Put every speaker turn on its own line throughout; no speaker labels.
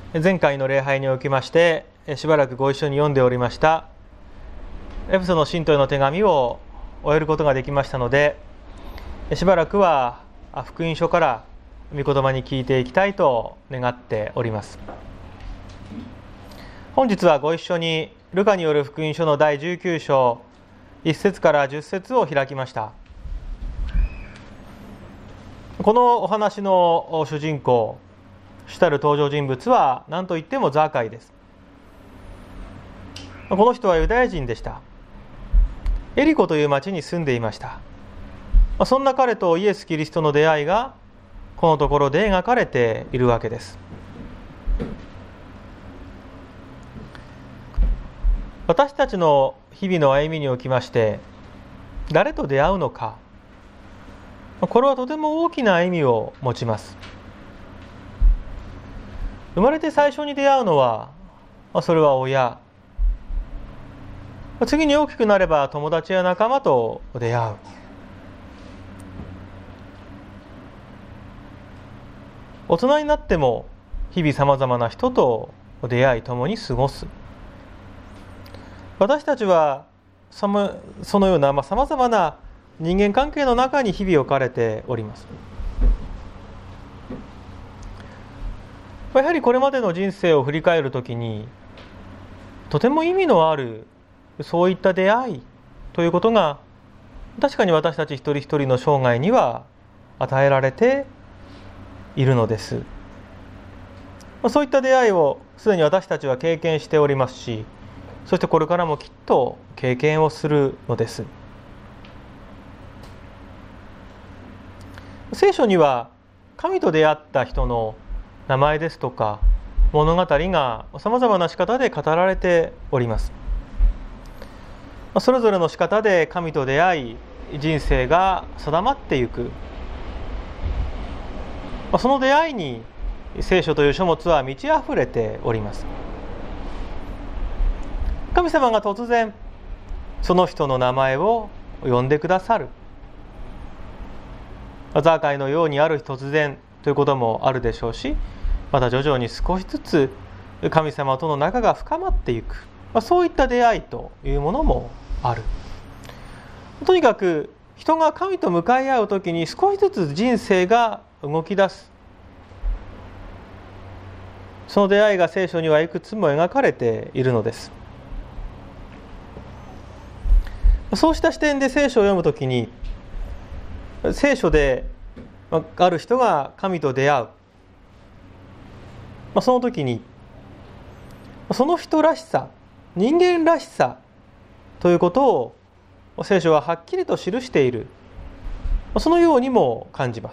前回の礼拝におきましてしばらくご一緒に読んでおりましたエペソの信徒への手紙を終えることができましたので、しばらくは福音書から御言葉に聞いていきたいと願っております。本日はご一緒にルカによる福音書の第19章1節から10節を開きました。このお話の主人公、主たる登場人物は何といってもザーカイです。この人はユダヤ人でした。エリコという町に住んでいました。そんな彼とイエス・キリストの出会いがこのところで描かれているわけです。私たちの日々の歩みにおきまして誰と出会うのか、これはとても大きな意味を持ちます。生まれて最初に出会うのはそれは親、次に大きくなれば友達や仲間と出会う。大人になっても日々さまざまな人と出会い共に過ごす。私たちはそのようなさまざまな人間関係の中に日々置かれております。やはりこれまでの人生を振り返るときにとても意味のあるそういった出会いということが確かに私たち一人一人の生涯には与えられているのです。そういった出会いをすでに私たちは経験しておりますし、そしてこれからもきっと経験をするのです。聖書には神と出会った人の名前ですとか物語がさまざまな仕方で語られております。それぞれの仕方で神と出会い人生が定まっていく、その出会いに聖書という書物は満ち溢れております。神様が突然その人の名前を呼んでくださる。ザーカイのようにある日突然ということもあるでしょうし、また徐々に少しずつ神様との仲が深まっていく、そういった出会いというものもある。とにかく人が神と向かい合うときに少しずつ人生が動き出す。その出会いが聖書にはいくつも描かれているのです。そうした視点で聖書を読むときに、聖書である人が神と出会う、その時にその人らしさ、人間らしさということを聖書ははっきりと記している、そのようにも感じます。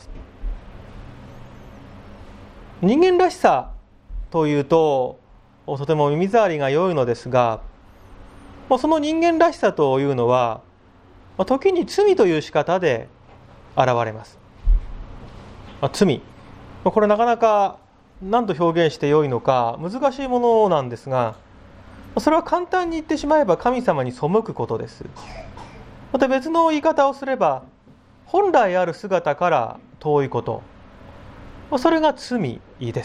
人間らしさというととても耳障りが良いのですが、その人間らしさというのは時に罪という仕方で現れます。罪、これなかなか何と表現して良いのか難しいものなんですが、それは簡単に言ってしまえば神様に背くことです。また別の言い方をすれば本来ある姿から遠いこと、それが罪です。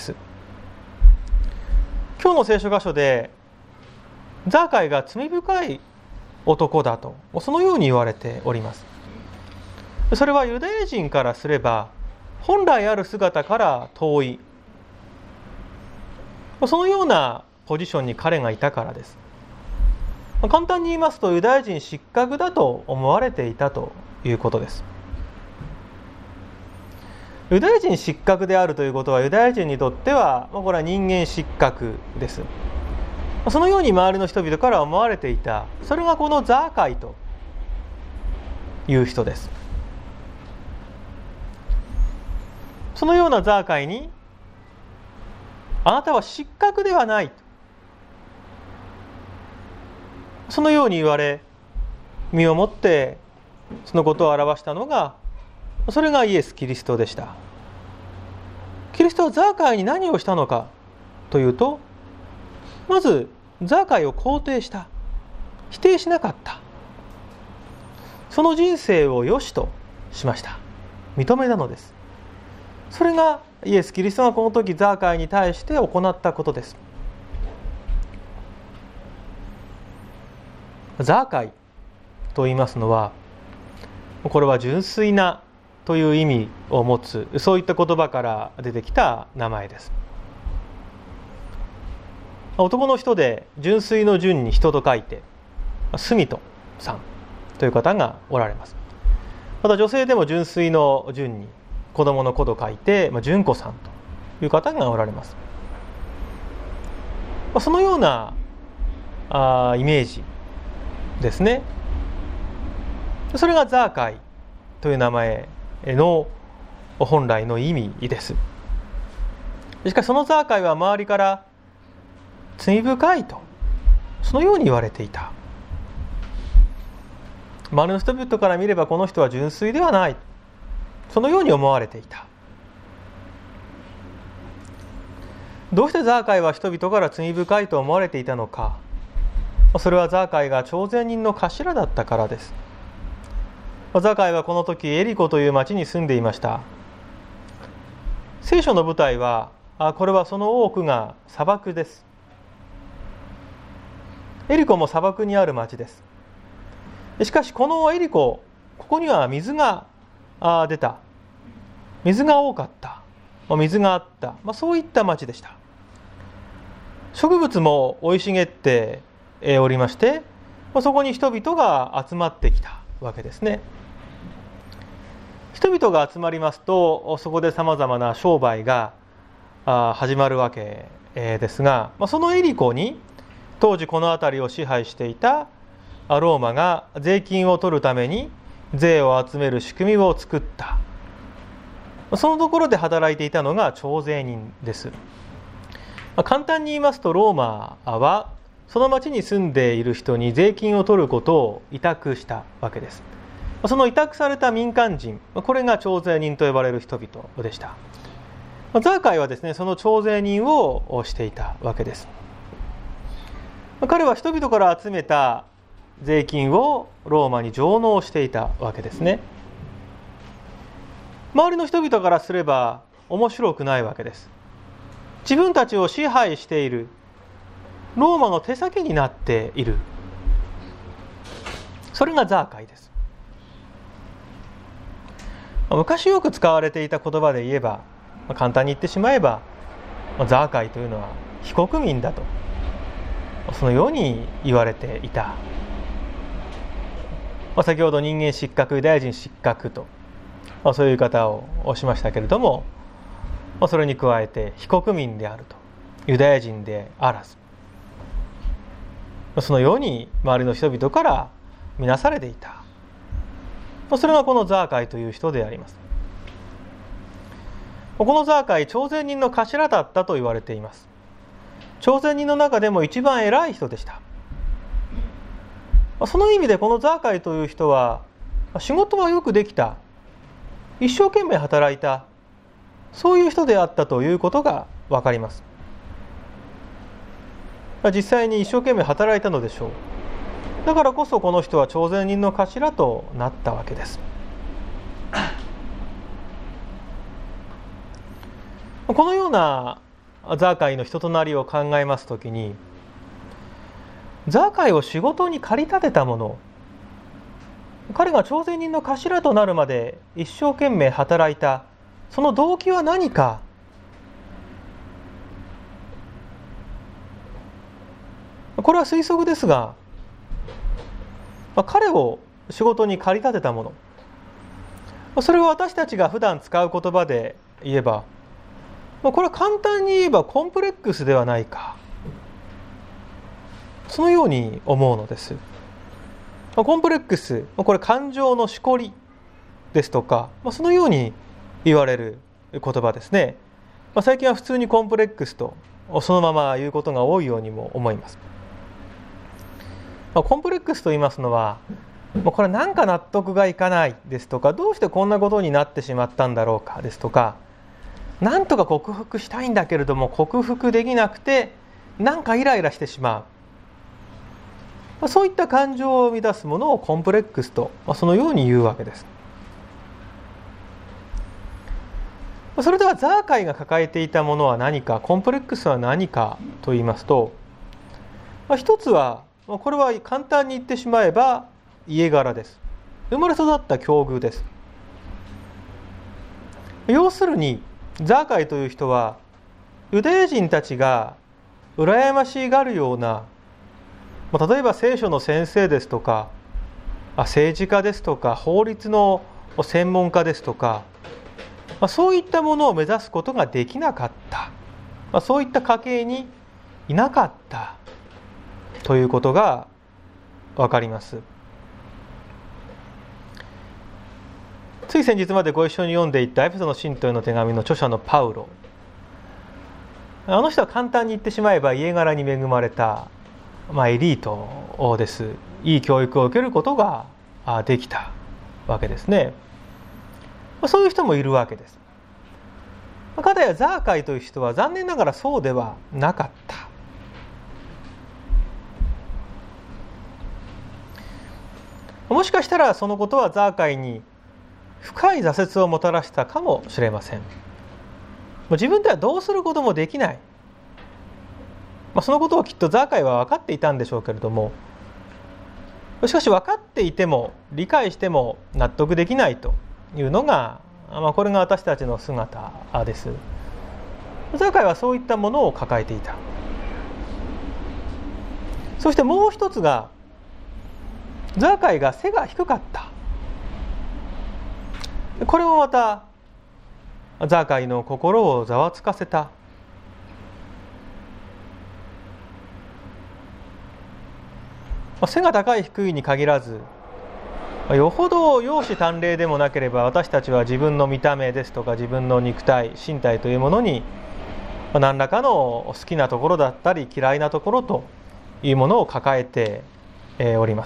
今日の聖書箇所でザーカイが罪深い男だとそのように言われております。それはユダヤ人からすれば本来ある姿から遠い、そのようなポジションに彼がいたからです。簡単に言いますとユダヤ人失格だと思われていたということです。ユダヤ人失格であるということはユダヤ人にとってはこれは人間失格です。そのように周りの人々から思われていた。それがこのザーカイという人です。そのようなザーカイにあなたは失格ではない、そのように言われ身をもってそのことを表したのがそれがイエス・キリストでした。キリストはザーカイに何をしたのかというと、まずザーカイを肯定した、否定しなかった。その人生を良しとしました。認めたのです。 それがイエス・キリストがこの時ザーカイに対して行ったことです。ザーカイと言いますのは、これは純粋なという意味を持つ、そういった言葉から出てきた名前です。男の人で純粋の純に人と書いて住人さんという方がおられます。また女性でも純粋の純に子供の子と書いて純子さんという方がおられます。そのようなイメージですね。それがザーカイという名前の本来の意味です。しかしそのザーカイは周りから罪深いと、そのように言われていた。周りの人々から見ればこの人は純粋ではない、そのように思われていた。どうしてザーカイは人々から罪深いと思われていたのか。それはザーカイが徴税人の頭だったからです。ザーカイはこの時エリコという町に住んでいました。聖書の舞台はこれはその多くが砂漠です。エリコも砂漠にある町です。しかしこのエリコ、ここには水が出た、水が多かった、水があった、そういった町でした。植物も生い茂っておりまして、そこに人々が集まってきたわけですね。人々が集まりますと、そこでさまざまな商売が始まるわけですが、そのエリコに当時この辺りを支配していたローマが税金を取るために税を集める仕組みを作った。そのところで働いていたのが徴税人です。簡単に言いますと、ローマはその町に住んでいる人に税金を取ることを委託したわけです。その委託された民間人、これが徴税人と呼ばれる人々でした。ザーカイはですね、その徴税人をしていたわけです。彼は人々から集めた税金をローマに上納していたわけですね。周りの人々からすれば面白くないわけです。自分たちを支配している、ローマの手先になっている、それがザーカイです。昔よく使われていた言葉で言えば、簡単に言ってしまえば、ザーカイというのは非国民だと、そのように言われていた。先ほど人間失格、ユダヤ人失格と、そういう言い方をしましたけれども、それに加えて非国民であると、ユダヤ人であらず、そのように周りの人々から見なされていた。それがこのザーカイという人であります。このザーカイ、徴税人の頭だったと言われています。徴税人の中でも一番偉い人でした。その意味でこのザーカイという人は仕事はよくできた、一生懸命働いた、そういう人であったということが分かります。実際に一生懸命働いたのでしょう。だからこそこの人は徴税人の頭となったわけです。このようなザーカイの人となりを考えますときに、ザーカイを仕事に駆り立てたもの、彼が徴税人の頭となるまで一生懸命働いた、その動機は何か。これは推測ですが、彼を仕事に駆り立てたもの、それは私たちが普段使う言葉で言えば、これは簡単に言えばコンプレックスではないか、そのように思うのです。コンプレックス、これ感情のしこりですとか、そのように言われる言葉ですね。最近は普通にコンプレックスとそのまま言うことが多いようにも思います。コンプレックスと言いますのは、これなんか納得がいかないですとか、どうしてこんなことになってしまったんだろうかですとか、なんとか克服したいんだけれども克服できなくてなんかイライラしてしまう、そういった感情を生み出すものをコンプレックスと、そのように言うわけです。 それではザーカイが抱えていたものは何か、コンプレックスは何かと言いますと、一つはこれは簡単に言ってしまえば家柄です。生まれ育った境遇です。要するにザーカイという人はユダヤ人たちが羨ましがるような、例えば聖書の先生ですとか政治家ですとか法律の専門家ですとか、そういったものを目指すことができなかった、そういった家系にいなかったということがわかります。つい先日までご一緒に読んでいたエペソの信徒への手紙の著者のパウロ、あの人は簡単に言ってしまえば家柄に恵まれた、エリートです。いい教育を受けることができたわけですね。そういう人もいるわけです。かたやザーカイという人は残念ながらそうではなかった。もしかしたらそのことはザーカイに深い挫折をもたらしたかもしれません。自分ではどうすることもできない、そのことをきっとザーカイは分かっていたんでしょうけれども、しかし分かっていても理解しても納得できないというのが、これが私たちの姿です。ザーカイはそういったものを抱えていた。そしてもう一つが、ザーカイが背が低かった。これもまたザーカイの心をざわつかせた。背が高い低いに限らず、よほど容姿端麗でもなければ私たちは自分の見た目ですとか自分の肉体身体というものに何らかの好きなところだったり嫌いなところというものを抱えております。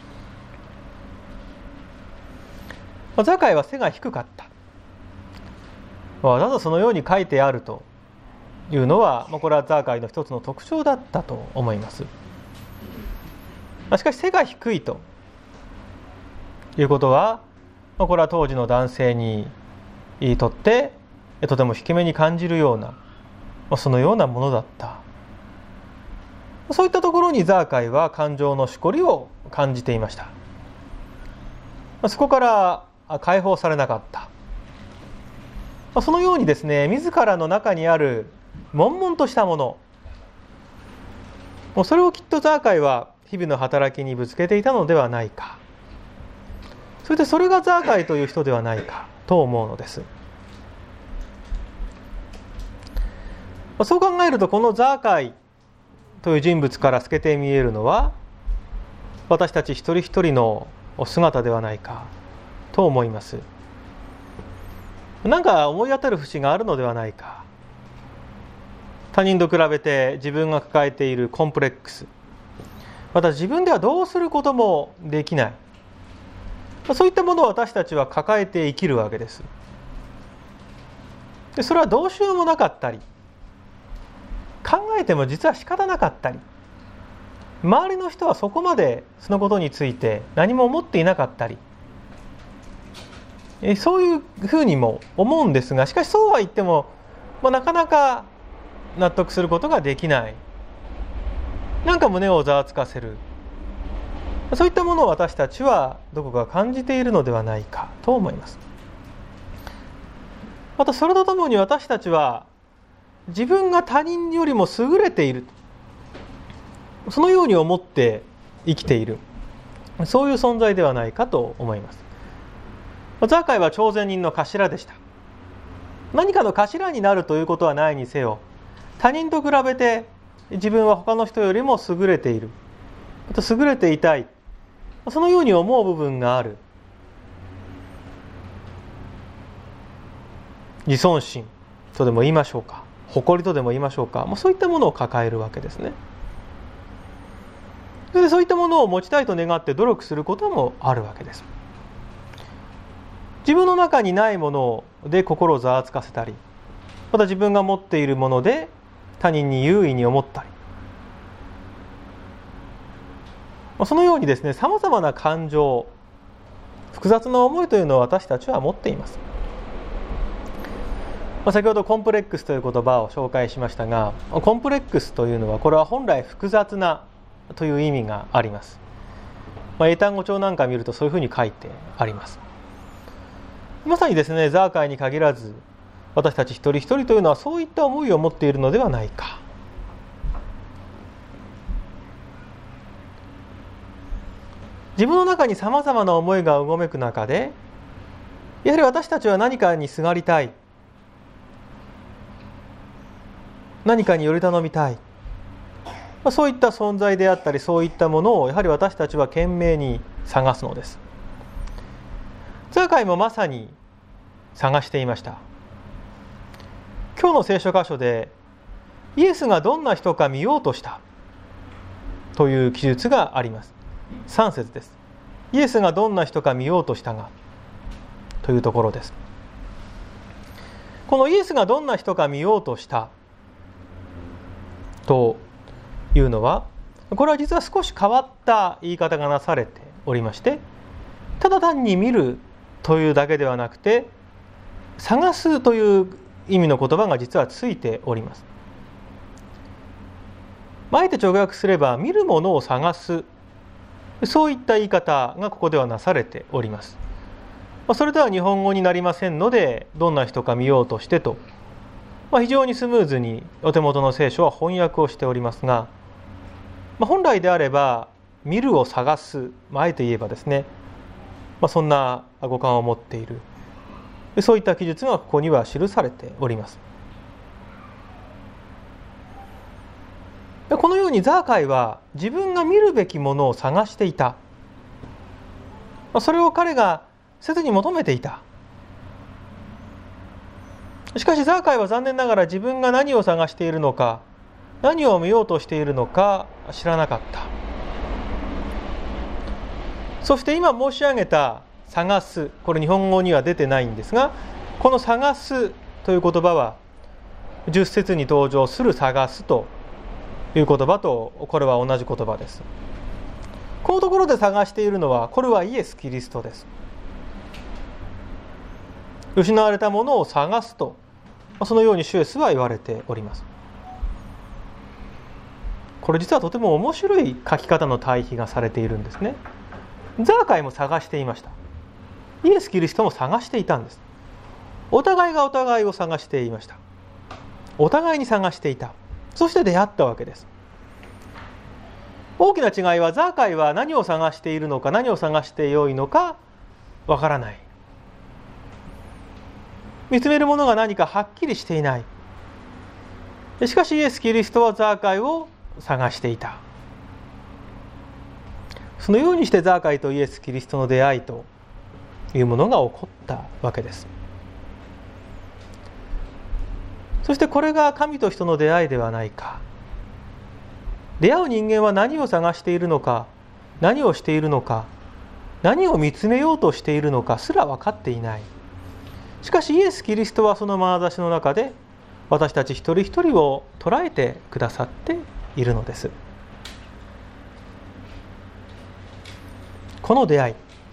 ザーカイは背が低かった。わざとそのように書いてあるというのは、これはザーカイの一つの特徴だったと思います。しかし背が低いということは、これは当時の男性にとってとても低めに感じるような、そのようなものだった。そういったところにザーカイは感情のしこりを感じていました。そこから解放されなかった。そのようにですね、自らの中にある悶々としたもの、それをきっとザーカイは日々の働きにぶつけていたのではないか。それでそれがザーカイという人ではないかと思うのです。そう考えると、このザーカイという人物から透けて見えるのは、私たち一人一人の姿ではないかと思います。なんか思い当たる節があるのではないか。他人と比べて自分が抱えているコンプレックス、また自分ではどうすることもできない、そういったものを私たちは抱えて生きるわけです。でそれはどうしようもなかったり、考えても実は仕方なかったり、周りの人はそこまでそのことについて何も思っていなかったり、そういうふうにも思うんですが、しかしそうは言っても、なかなか納得することができない、なんか胸をざわつかせる、そういったものを私たちはどこか感じているのではないかと思います。またそれとともに私たちは自分が他人よりも優れている、そのように思って生きている、そういう存在ではないかと思います。ザーカイは朝鮮人の頭でした。何かの頭になるということはないにせよ、他人と比べて自分は他の人よりも優れている、また優れていたい、そのように思う部分がある。自尊心とでも言いましょうか、誇りとでも言いましょうか、そういったものを抱えるわけですね。でそういったものを持ちたいと願って努力することもあるわけです。自分の中にないもので心をざわつかせたり、また自分が持っているもので他人に優位に思ったり、そのようにですね、さまざまな感情、複雑な思いというのを私たちは持っています。 先ほどコンプレックスという言葉を紹介しましたが、コンプレックスというのはこれは本来複雑なという意味があります。英単語帳なんか見るとそういうふうに書いてあります。まさにですね、ザーカイに限らず私たち一人一人というのはそういった思いを持っているのではないか。自分の中にさまざまな思いがうごめく中で、やはり私たちは何かにすがりたい、何かにより頼みたい、そういった存在であったり、そういったものをやはり私たちは懸命に探すのです。ザーカイもまさに探していました。今日の聖書箇所でイエスがどんな人か見ようとしたという記述があります。3節です。イエスがどんな人か見ようとしたがというところです。このイエスがどんな人か見ようとしたというのは、これは実は少し変わった言い方がなされておりまして、ただ単に見るというだけではなくて、探すという意味の言葉が実はついております。あえて直訳すれば見るものを探す、そういった言い方がここではなされております。それでは日本語になりませんので、どんな人か見ようとしてと、非常にスムーズにお手元の聖書は翻訳をしておりますが、本来であれば見るを探す、あえて言えばですね、そんな語感を持っている、そういった記述がここには記されております。このようにザーカイは自分が見るべきものを探していた。それを彼が切に求めていた。しかしザーカイは残念ながら自分が何を探しているのか、何を見ようとしているのか知らなかった。そして今申し上げた探す、これ日本語には出てないんですが、この探すという言葉は10節に登場する探すという言葉とこれは同じ言葉です。このところで探しているのは、これはイエス・キリストです。失われたものを探すと、そのように主イエスは言われております。これ実はとても面白い書き方の対比がされているんですね。ザーカイも探していました。イエス・キリストも探していたんです。お互いがお互いを探していました。お互いに探していた。そして出会ったわけです。大きな違いは、ザーカイは何を探しているのか、何を探してよいのかわからない。見つめるものが何かはっきりしていない。しかしイエス・キリストはザーカイを探していた。そのようにしてザーカイとイエス・キリストの出会いというものが起こったわけです。そしてこれが神と人の出会いではないか。出会う人間は何を探しているのか、何をしているのか、何を見つめようとしているのかすら分かっていない。しかしイエス・キリストはその眼差しの中で私たち一人一人を捉えてくださっているのです。この出会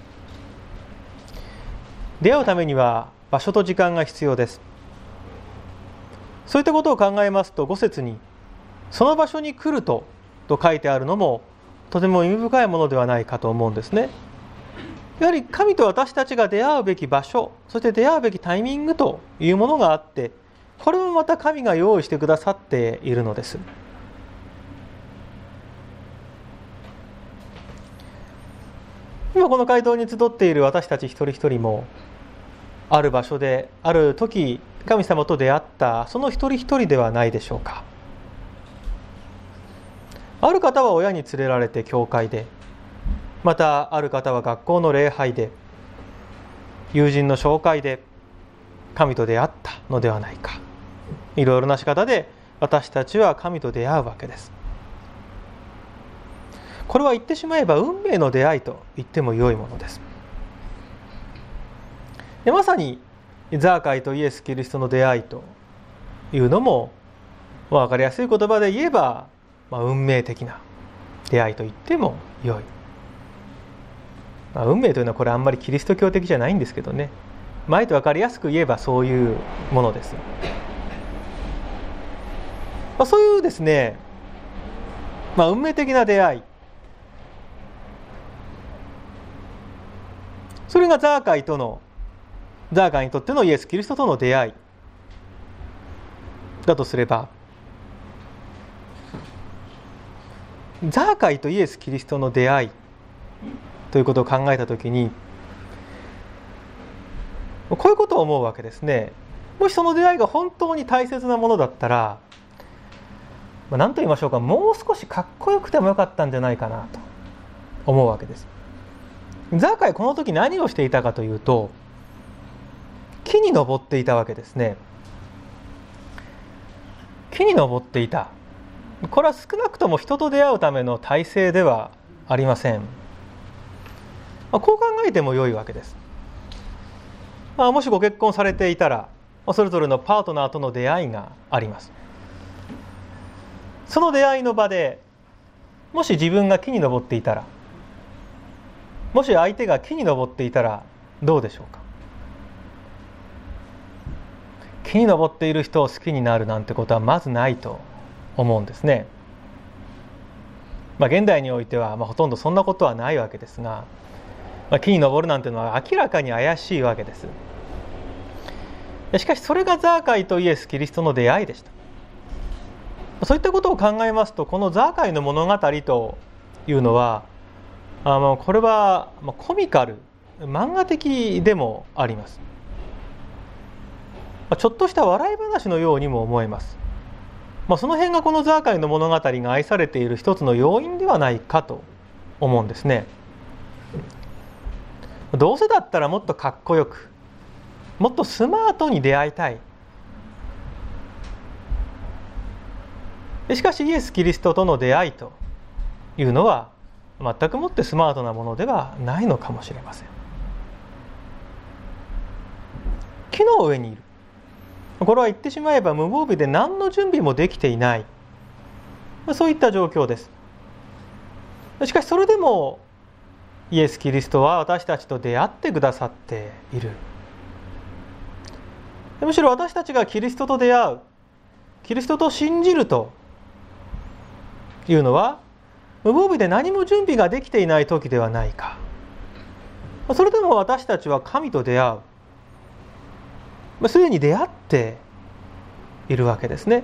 うためには場所と時間が必要です。そういったことを考えますと、5節にその場所に来ると書いてあるのもとても意味深いものではないかと思うんですね。やはり神と私たちが出会うべき場所、そして出会うべきタイミングというものがあって、これもまた神が用意してくださっているのです。今この街道に集っている私たち一人一人も、ある場所である時神様と出会ったその一人一人ではないでしょうか。ある方は親に連れられて教会で、またある方は学校の礼拝で、友人の紹介で神と出会ったのではないか。いろいろな仕方で私たちは神と出会うわけです。これは言ってしまえば運命の出会いと言っても良いものです。でまさにザーカイとイエス・キリストの出会いというのも、分かりやすい言葉で言えば、運命的な出会いと言っても良い。運命というのはこれあんまりキリスト教的じゃないんですけどね。 あえて分かりやすく言えばそういうものです。そういうですね、運命的な出会い、それがザーカイにとってのイエス・キリストとの出会いだとすれば、ザーカイとイエス・キリストの出会いということを考えたときに、こういうことを思うわけですね。もしその出会いが本当に大切なものだったら、何と言いましょうか、もう少しかっこよくてもよかったんじゃないかなと思うわけです。ザーカイこの時何をしていたかというと、木に登っていたわけですね。木に登っていた。これは少なくとも人と出会うための体制ではありません。こう考えても良いわけです。もしご結婚されていたら、それぞれのパートナーとの出会いがあります。その出会いの場で、もし自分が木に登っていたら、もし相手が木に登っていたらどうでしょうか。木に登っている人を好きになるなんてことはまずないと思うんですね。現代においてはほとんどそんなことはないわけですが、木に登るなんてのは明らかに怪しいわけです。しかしそれがザーカイとイエス・キリストの出会いでした。そういったことを考えますと、このザーカイの物語というのはこれはコミカル、漫画的でもあります。ちょっとした笑い話のようにも思えます。その辺がこのザーカイの物語が愛されている一つの要因ではないかと思うんですね。どうせだったらもっとかっこよく、もっとスマートに出会いたい。しかしイエス・キリストとの出会いというのは全くもってスマートなものではないのかもしれません。木の上にいる。これは言ってしまえば無防備で何の準備もできていない、そういった状況です。しかしそれでもイエス・キリストは私たちと出会ってくださっている。むしろ私たちがキリストと出会う、キリストと信じるというのは無防備で何も準備ができていない時ではないか。それでも私たちは神と出会う、すでに出会っているわけですね。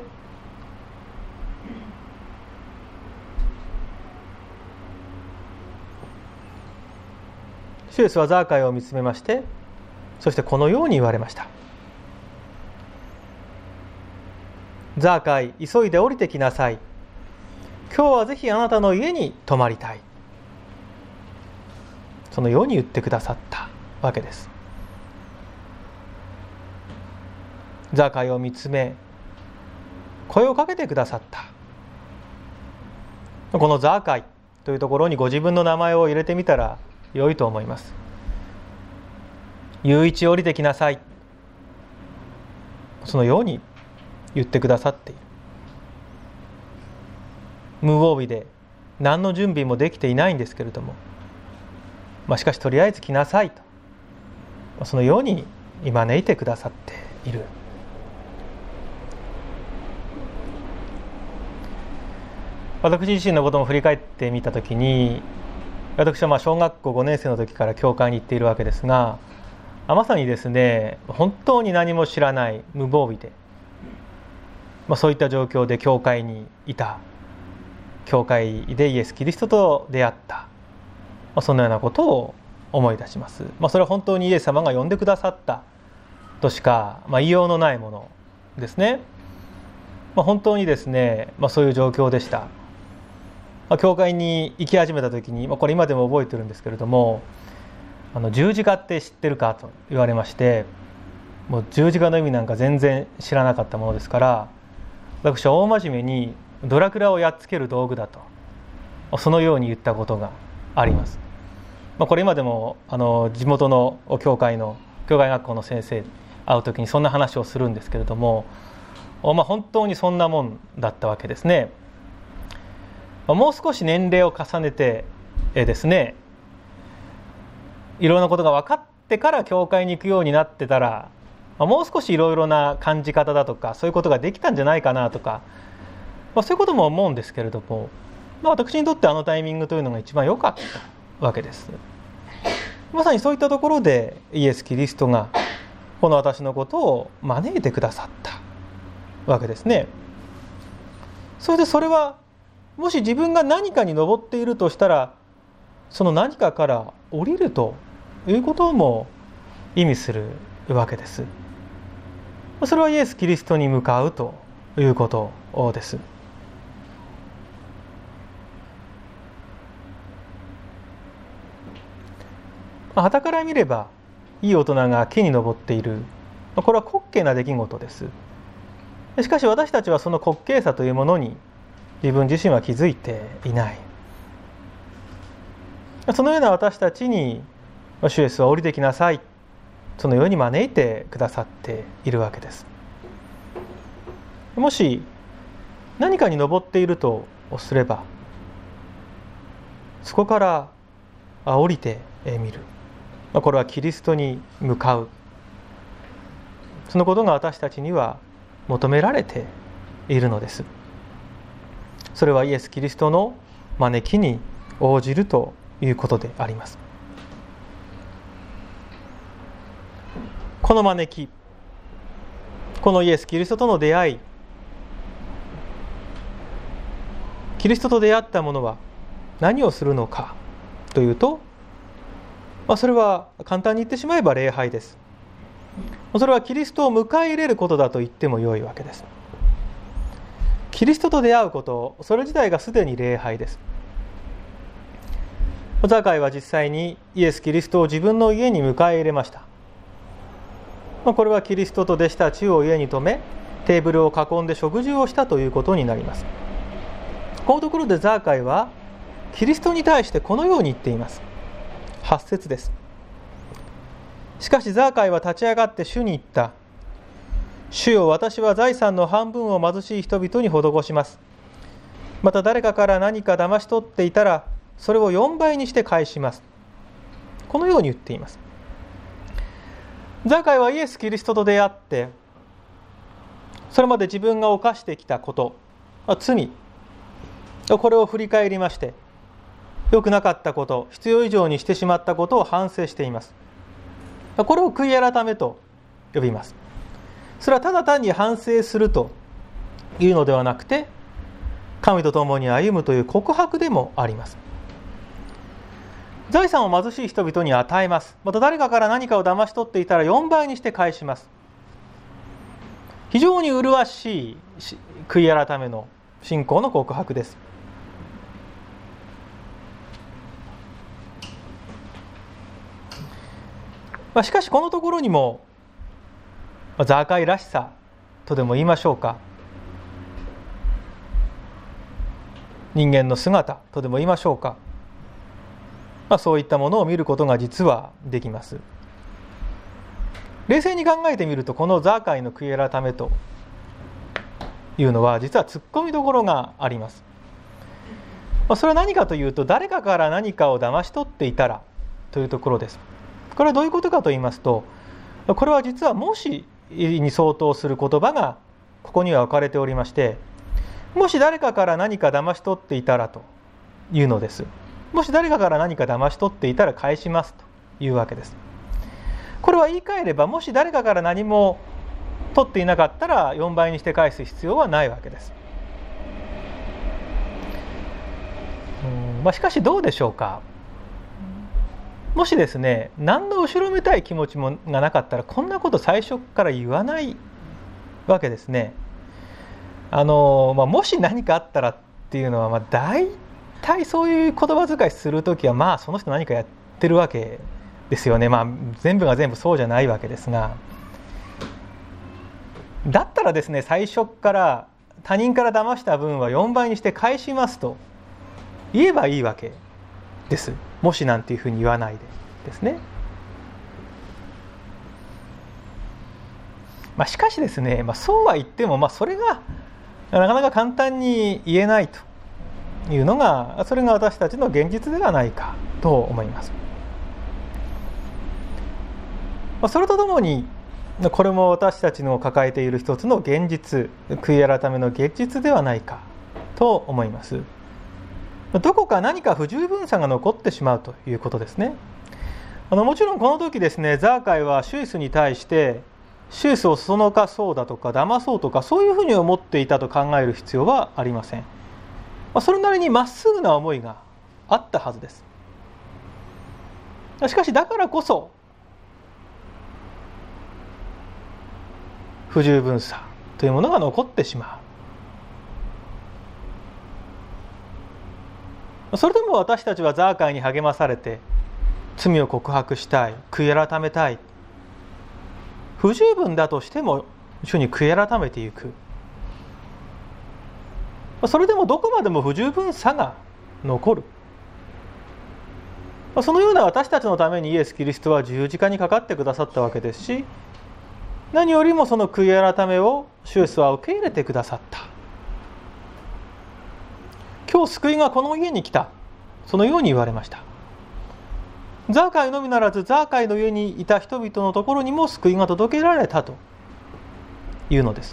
主イエスはザーカイを見つめまして、そしてこのように言われました。ザーカイ、急いで降りてきなさい。今日はぜひあなたの家に泊まりたい。そのように言ってくださったわけです。ザーカイを見つめ、声をかけてくださった。このザーカイというところにご自分の名前を入れてみたら良いと思います。雄一降りてきなさい。そのように言ってくださっている。無防備で何の準備もできていないんですけれども、しかしとりあえず来なさいと、そのように招いてくださっている。私自身のことも振り返ってみたときに、私は小学校5年生の時から教会に行っているわけですが、まさにですね、本当に何も知らない無防備で、そういった状況で教会にいた。教会でイエス・キリストと出会った、そのようなことを思い出します。それは本当にイエス様が呼んでくださったとしか、言いようのないものですね。本当にですね、そういう状況でした。教会に行き始めた時に、これ今でも覚えてるんですけれども、十字架って知ってるかと言われまして、もう十字架の意味なんか全然知らなかったものですから、私は大真面目にドラクラをやっつける道具だと、そのように言ったことがあります。これ今でも地元の教会学校の先生会う時にそんな話をするんですけれども、本当にそんなもんだったわけですね。もう少し年齢を重ねてですね、いろんなことが分かっってから教会に行くようになってたら、もう少しいろいろな感じ方だとかそういうことができたんじゃないかなとか、そういうことも思うんですけれども、私にとってあのタイミングというのが一番良かったわけです。まさにそういったところでイエス・キリストがこの私のことを招いてくださったわけですね。それでそれはもし自分が何かに登っているとしたら、その何かから降りるということも意味するわけです。それはイエス・キリストに向かうということです。傍から見ればいい大人が木に登っている、これは滑稽な出来事です。しかし私たちはその滑稽さというものに自分自身は気づいていない。そのような私たちに主イエスは降りてきなさい、そのように招いてくださっているわけです。もし何かに登っているとすれば、そこから降りてみる、これはキリストに向かう、そのことが私たちには求められているのです。それはイエス・キリストの招きに応じるということであります。この招き、このイエス・キリストとの出会い、キリストと出会った者は何をするのかというと、それは簡単に言ってしまえば礼拝です。それはキリストを迎え入れることだと言ってもよいわけです。キリストと出会うこと、それ自体がすでに礼拝です。ザカイは実際にイエス・キリストを自分の家に迎え入れました。これはキリストと弟子たちを家に泊め、テーブルを囲んで食事をしたということになります。このところでザカイはキリストに対してこのように言っています。8節です。しかしザーカイは立ち上がって主に言った。主よ、私は財産の半分を貧しい人々に施します。また誰かから何か騙し取っていたら、それを4倍にして返します。このように言っています。ザーカイはイエス・キリストと出会って、それまで自分が犯してきたこと、罪、これを振り返りまして、良くなかったこと、必要以上にしてしまったことを反省しています。これを悔い改めと呼びます。それはただ単に反省するというのではなくて、神と共に歩むという告白でもあります。財産を貧しい人々に与えます。また誰かから何かを騙し取っていたら4倍にして返します。非常に麗しい悔い改めの信仰の告白です。しかしこのところにもザーカイらしさとでも言いましょうか、人間の姿とでも言いましょうか、そういったものを見ることが実はできます。冷静に考えてみると、このザーカイの悔い改めというのは実は突っ込みどころがあります。それは何かというと、誰かから何かを騙し取っていたらというところです。これはどういうことかと言いますと、これは実はもしに相当する言葉がここには置かれておりまして、もし誰かから何か騙し取っていたらというのです。もし誰かから何か騙し取っていたら返しますというわけです。これは言い換えれば、もし誰かから何も取っていなかったら4倍にして返す必要はないわけです。しかしどうでしょうか。もしですね、何の後ろめたい気持ちもがなかったら、こんなこと最初から言わないわけですね。もし何かあったらっていうのは、大体そういう言葉遣いするときは、その人何かやってるわけですよね。全部が全部そうじゃないわけですが、だったらですね、最初から他人から騙した分は4倍にして返しますと言えばいいわけです。もしなんていうふうに言わないでですね。しかしですね、そうは言っても、それがなかなか簡単に言えないというのが、それが私たちの現実ではないかと思います。 それとともにこれも私たちの抱えている一つの現実、悔い改めの現実ではないかと思います。どこか何か不十分さが残ってしまうということですね。もちろんこの時ですね、ザーカイはシュイスに対してシュイスをそそのかそうだとか騙そうとかそういうふうに思っていたと考える必要はありません。それなりにまっすぐな思いがあったはずです。しかしだからこそ不十分さというものが残ってしまう。それでも私たちはザーカイに励まされて罪を告白したい、悔い改めたい、不十分だとしても主に悔い改めていく。それでもどこまでも不十分さが残る。そのような私たちのためにイエス・キリストは十字架にかかってくださったわけですし、何よりもその悔い改めを主イエスは受け入れてくださった。今日救いがこの家に来た、そのように言われました。ザーカイのみならずザーカイの家にいた人々のところにも救いが届けられたというのです。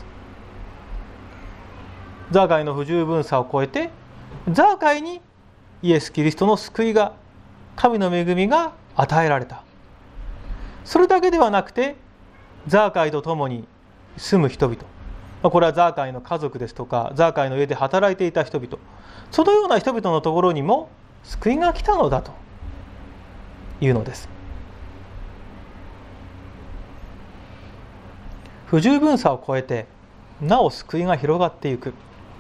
ザーカイの不十分さを超えてザーカイにイエス・キリストの救いが、神の恵みが与えられた。それだけではなくてザーカイと共に住む人々、これはザーカイの家族ですとかザーカイの家で働いていた人々、そのような人々のところにも救いが来たのだというのです。不十分さを超えてなお救いが広がっていく。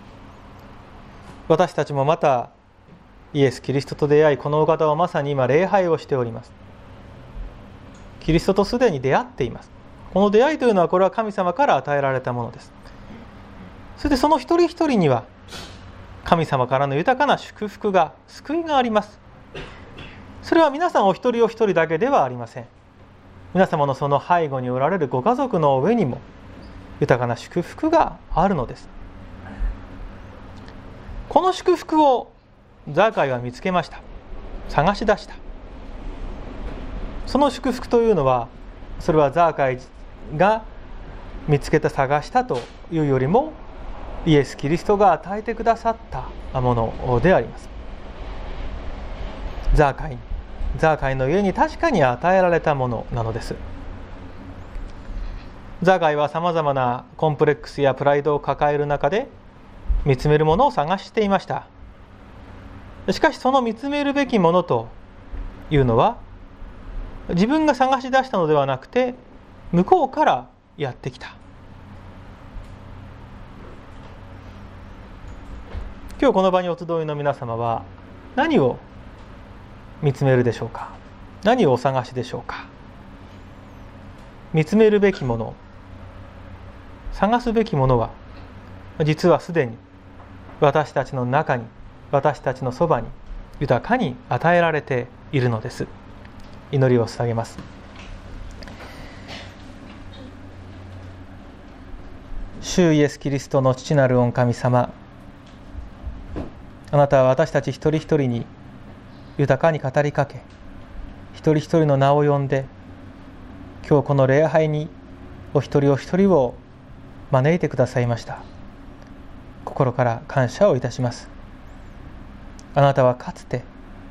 私たちもまたイエス・キリストと出会い、このお方はまさに今礼拝をしております。キリストとすでに出会っています。この出会いというのはこれは神様から与えられたものです。そしてその一人一人には神様からの豊かな祝福が、救いがあります。それは皆さんお一人お一人だけではありません。皆様のその背後におられるご家族の上にも豊かな祝福があるのです。この祝福をザーカイは見つけました。探し出した。その祝福というのは、それはザーカイが見つけた、探したというよりもイエス・キリストが与えてくださったものであります。ザーカイの家に確かに与えられたものなのです。ザーカイはさまざまなコンプレックスやプライドを抱える中で見つめるものを探していました。しかしその見つめるべきものというのは自分が探し出したのではなくて向こうからやってきた。今日この場にお集いの皆様は何を見つめるでしょうか。何をお探しでしょうか。見つめるべきもの、探すべきものは実はすでに私たちの中に、私たちのそばに豊かに与えられているのです。祈りを捧げます。主イエス・キリストの父なる御神様、あなたは私たち一人一人に豊かに語りかけ、一人一人の名を呼んで、今日この礼拝にお一人お一人を招いてくださいました。心から感謝をいたします。あなたはかつて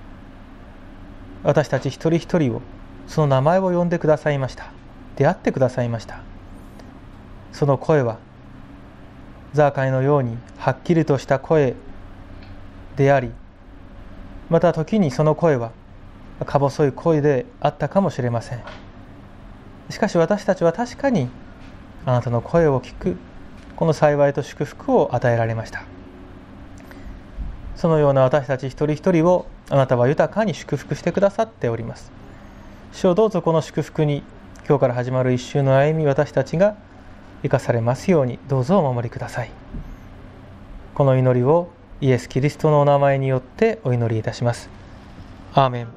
私たち一人一人をその名前を呼んでくださいました。出会ってくださいました。その声はザーカイのようにはっきりとした声であり、また時にその声はか細い声であったかもしれません。しかし私たちは確かにあなたの声を聞くこの幸いと祝福を与えられました。そのような私たち一人一人をあなたは豊かに祝福してくださっております。主をどうぞこの祝福に今日から始まる一週の歩み、私たちが生かされますようにどうぞお守りください。この祈りをイエス・キリストのお名前によってお祈りいたします。アーメン。